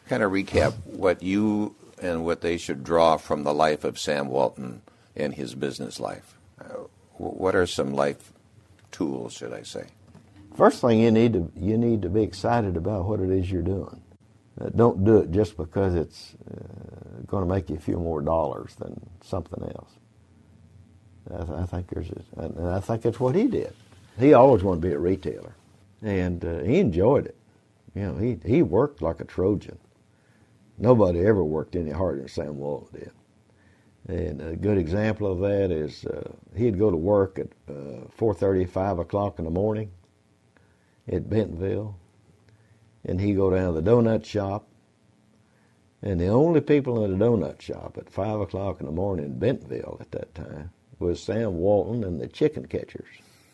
Kind of recap what you and what they should draw from the life of Sam Walton and his business life. What are some life tools, should I say? First thing you need to be excited about what it is you're doing. Don't do it just because it's going to make you a few more dollars than something else. I think that's what he did. He always wanted to be a retailer, and he enjoyed it. You know, he worked like a Trojan. Nobody ever worked any harder than Sam Walton did. And a good example of that is he'd go to work at 4:30, 5 o'clock in the morning at Bentonville, and he'd go down to the donut shop, and the only people in the donut shop at 5 o'clock in the morning in Bentonville at that time was Sam Walton and the chicken catchers.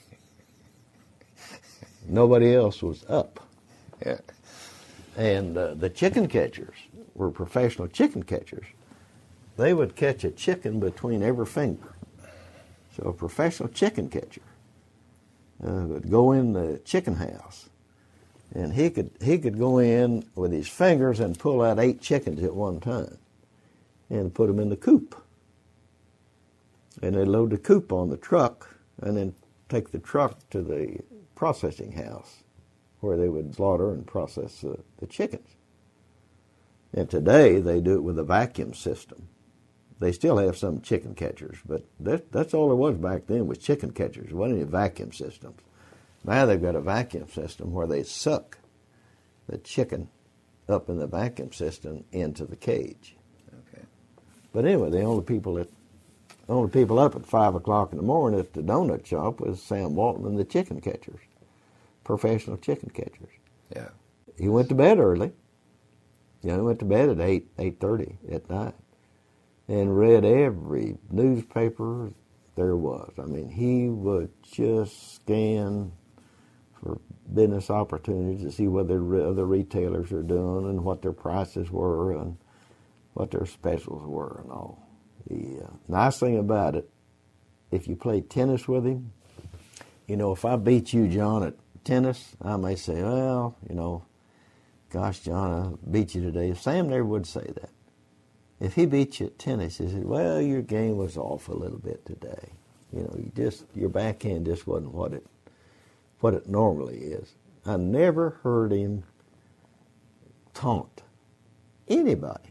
Nobody else was up. Yeah. And the chicken catchers were professional chicken catchers. They would catch a chicken between every finger. So a professional chicken catcher would go in the chicken house, and he could go in with his fingers and pull out 8 chickens at one time and put them in the coop. And they'd load the coop on the truck and then take the truck to the processing house where they would slaughter and process the chickens. And today they do it with a vacuum system. They still have some chicken catchers, but that's all there was back then was chicken catchers. There wasn't any vacuum systems. Now they've got a vacuum system where they suck the chicken up in the vacuum system into the cage. Okay. But anyway, the only people up at 5 o'clock in the morning at the donut shop was Sam Walton and the chicken catchers, professional chicken catchers. Yeah. He went to bed early. You know, he went to bed at 8:30 at night and read every newspaper there was. I mean, he would just scan for business opportunities to see what the other retailers are doing and what their prices were and what their specials were and all. The nice thing about it, if you play tennis with him, you know, if I beat you, John, at tennis, I may say, well, you know, gosh, John, I beat you today. Sam never would say that. If he beat you at tennis, he said, well, your game was off a little bit today. You know, your backhand just wasn't what it normally is. I never heard him taunt anybody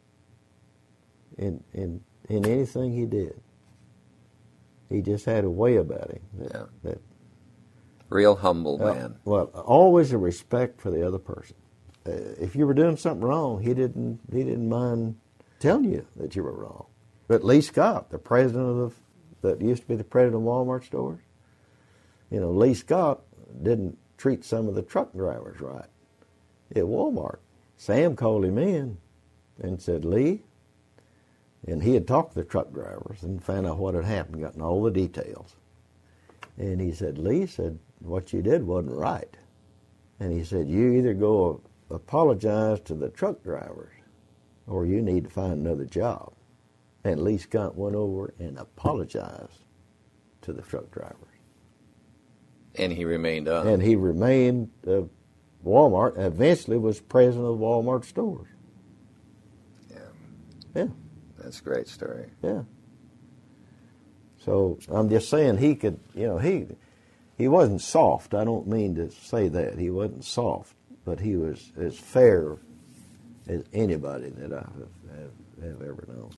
in anything he did. He just had a way about him. That real humble man. Well, always a respect for the other person. If you were doing something wrong, he didn't mind telling you that you were wrong. But Lee Scott, the president that used to be the president of Walmart stores, you know, Lee Scott didn't treat some of the truck drivers right at Walmart. Sam called him in and said, Lee, and he had talked to the truck drivers and found out what had happened, gotten all the details. And he said, Lee said, what you did wasn't right. And he said, you either go apologize to the truck drivers or you need to find another job. And Lee Scott went over and apologized to the truck drivers. And he remained on. And he remained Walmart, and eventually was president of Walmart stores. Yeah. Yeah. That's a great story. Yeah. So I'm just saying he could, you know, he wasn't soft. I don't mean to say that. He wasn't soft, but he was as fair as anybody that I have ever known.